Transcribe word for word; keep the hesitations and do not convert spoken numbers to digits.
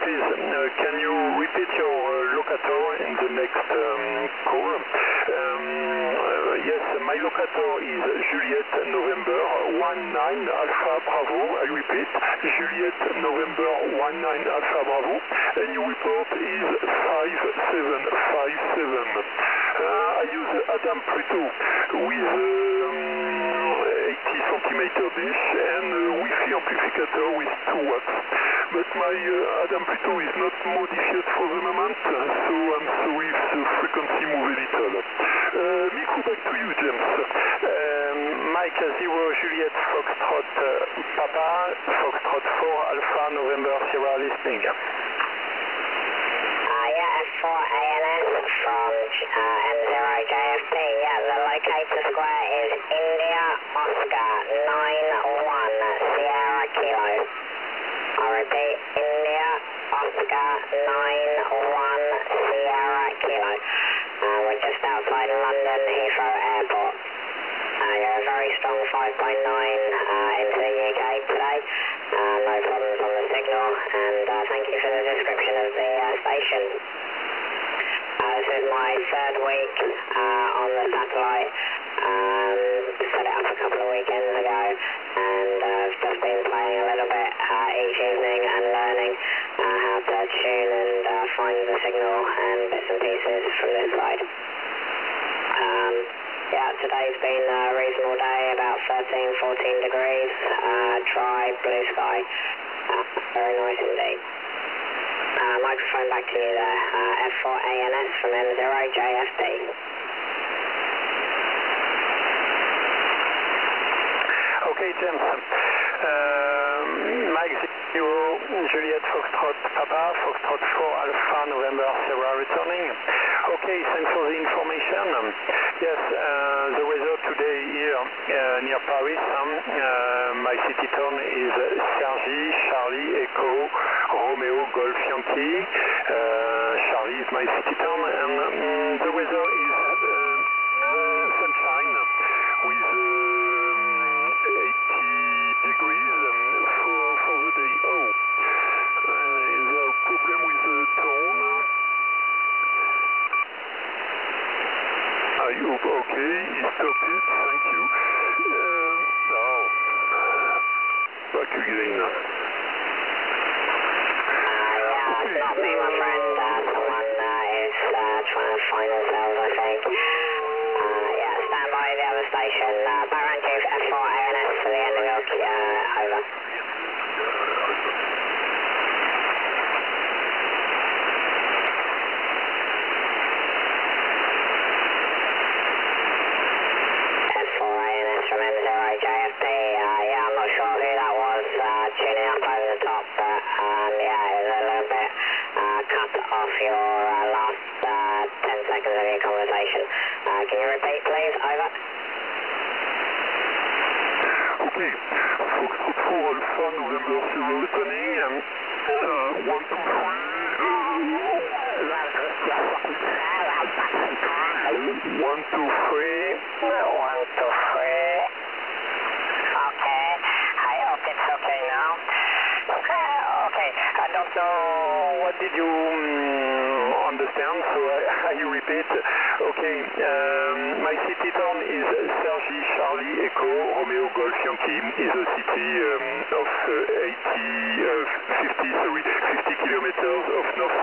please, uh, can you repeat your uh, locator in the next um, call? Um, uh, yes, my locator is Juliet November one nine Alpha Bravo. I repeat, Juliet November one nine Alpha Bravo. And your report is five seven five seven. Uh, I use Adam Pluto with um, eighty centimeter dish and uh, Wi-Fi amplificator with two watts. But my uh, Adam Pluto is not modified for the moment, so I'm sorry if the frequency move a little. Uh, Micro, back to you, James. Um, Mike Zero Juliet Foxtrot uh, Papa, Foxtrot four Alpha November Sierra listening. F four A N S from uh, M zero J F P. Yeah, the locator square is India Oscar nine one Sierra Kilo. I repeat, India Oscar nine one Sierra Kilo. Uh, we're just outside London Heathrow Airport. Uh, you're a very strong five point nine uh, into the U K today. Uh, no problems on the signal, and uh, thank you for the description of the uh, station. Uh, this is my third week uh, on the satellite. Um, set it up a couple of weekends ago, and uh, I've just been playing a little bit uh, each evening and learning uh, how to tune and uh, find the signal and bits and pieces from this side. Um, yeah, today's been a reasonable day, about thirteen, fourteen degrees, uh, dry, blue sky, uh, very nice indeed. Uh, microphone back to you there, uh, F four A N S from M zero J F D. Okay, James. Um, Mike Zero Juliet Foxtrot Papa, Foxtrot four Alpha November Sierra returning. Okay, thanks for the information. Um, yes, uh, the weather today here uh, near Paris, um, uh, my city tone is Sergi, Charlie, Echo, Romeo, Golf, Yankee. Uh, Charlie is my city tone, and um, the weather is uh, uh, sunshine with uh, eighty degrees um, for, for the day. Oh, uh, is there a problem with the tone? Are you okay? He stopped it, thank you. Um, now, back again. Uh, yeah, it's not me, my friend. Uh, someone uh, is uh, trying to find themselves, I think. Uh, yeah, stand by the other station. Uh, background chief F four A N S for the end of your uh, over. F four A N S from M zero J F P. Uh, yeah, I'm not sure who that was uh, tuning up over the top, but um, yeah, it was a little bit uh, cut off your uh, last uh, ten seconds of your conversation. Uh, can you repeat, please? Over. Okay, Foxtrot four Alpha November Sierra returning. Um, uh, one, two, three. One, two, three. One, two, three. Okay, I hope it's okay now. Okay, okay, I don't know what did you um, understand, so I, I repeat. Okay, um, my city town is Sergi, Charlie, Echo, Romeo, Golf, Yankee. Is a city um, of uh, eighty, uh, fifty, sorry, fifty kilometers of north